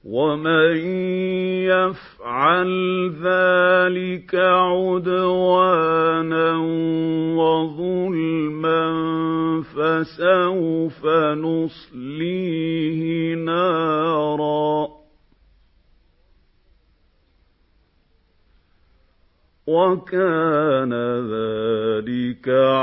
وَمَن يَفْعَلْ ذَلِكَ عُدْوَانًا وَظُلْمًا فَسَوْفَ نُصْلِيهِ نَارًا وَكَانَ ذَلِكَ